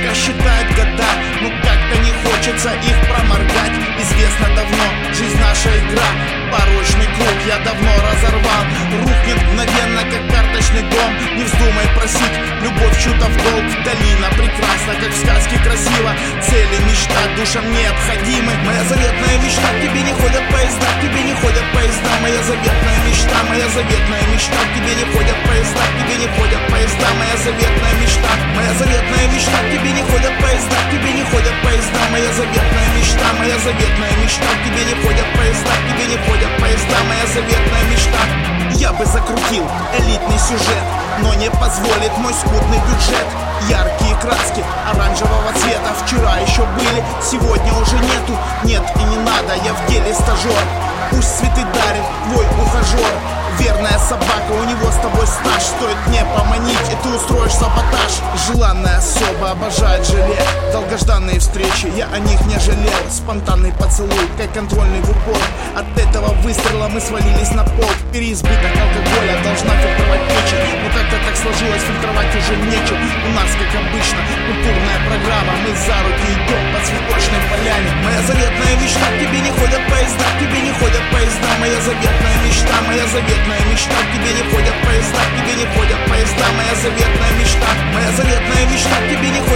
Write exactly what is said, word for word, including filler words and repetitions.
только считают года, но как-то не хочется их проморгать. Известно давно, жизнь наша игра, порочный круг я давно разорвал. Рухнет мгновенно, как карточный дом. Не вздумай просить, любовь чью-то в долг. Долина прекрасна, как в сказке красиво. Цели, мечта, душам необходимы. Моя заветная мечта, к тебе не ходят поезда, к тебе не ходят поезда. Моя заветная мечта, моя заветная мечта, к тебе не ходят поезда, к тебе не ходят поезда. Моя заветная мечта, моя заветная мечта, к тебе не ходят поезда, к тебе не ходят поезда. Моя заветная мечта, моя заветная мечта, к тебе не ходят поезда, к тебе не ходят поезда. Моя заветная мечта. Я бы закрутил элитный сюжет, но не позволит мой скудный бюджет. Яркие краски оранжевого цвета вчера еще были, сегодня уже нету. Нет и не надо, я в деле стажер. Пусть цветы дарит твой ухажер. Верная собака, у него с тобой стаж. Стоит мне поманить, и ты устроишь саботаж. Желанная особа обожает желе. Долгожданные встречи, я о них не жалел. Спонтанный поцелуй, как контрольный в упор. От этого выстрела мы свалились на пол. Переизбыток алкоголя должна фильтровать печень, но как-то так сложилось, фильтровать уже нечем. У нас, как обычно, культурная программа. Мы за руки идем по цветочной поляне. Моя заветная мечта, к тебе не ходят поезда, к тебе не ходят поезда. Моя заветная мечта, моя заветная мечта, к тебе не ходят поезда, к тебе не ходят поезда. Моя заветная мечта, моя заветная мечта, к тебе не